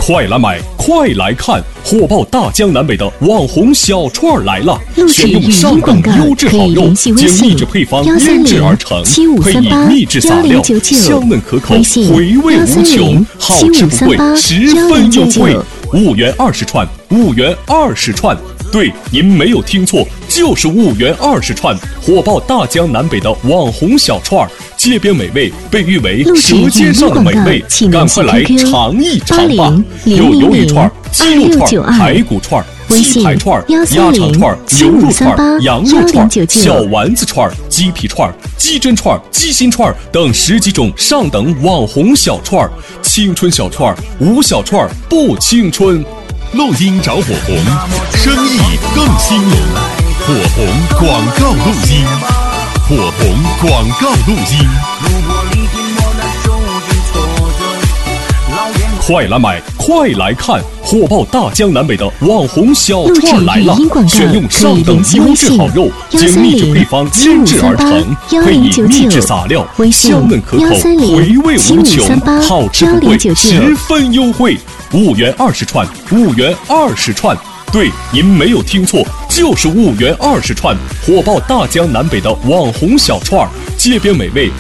快来买，快来看！火爆大江南北的网红小串来了，选用上等优质好肉，经秘制配方腌制而成，配以秘制撒料，香嫩可口，回味无穷，好吃不贵，十分优惠。5元20串，5元20串。对，您没有听错，就是5元20串，火爆大江南北的网红小串，街边美味，被誉为舌尖上的美味，赶快来尝一尝吧！有鱿鱼串、鸡肉串、排骨串、鸡排串、鸭肠串、牛肉串、羊肉串、小丸子串、鸡皮串、鸡胗串、鸡心串等10几种上等网红小串，青春小串，无小串不青春。 录音找火红，生意更兴隆。火红广告录音，火红广告录音。 快来买，快来看！火爆大江南北的网红小串来了，选用上等优质好肉，经秘制配方腌制而成，配以秘制撒料，香嫩可口，回味无穷，好吃不贵，十分优惠。5元20串，5元20串。对，您没有听错，就是5元20串，火爆大江南北的网红小串，街边美味。